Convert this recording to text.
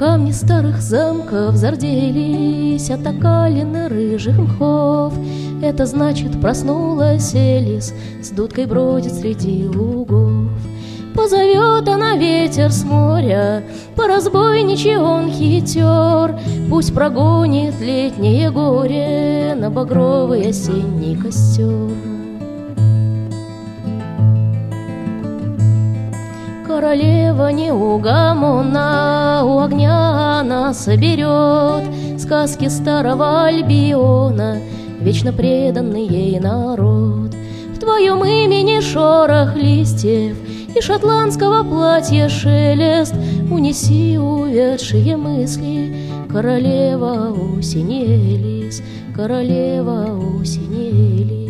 Камни старых замков зарделись от окалины рыжих мхов. Это значит, проснулась Элис, с дудкой бродит среди лугов. Позовет она ветер с моря, по разбойничьи он хитер. Пусть прогонит летнее горе на багровый осенний костер. Королева неугомонна, у огня она соберет сказки старого Альбиона, вечно преданный ей народ. В твоем имени шорох листьев и шотландского платья шелест. Унеси увядшие мысли, королева осени Элис, королева осени Элис.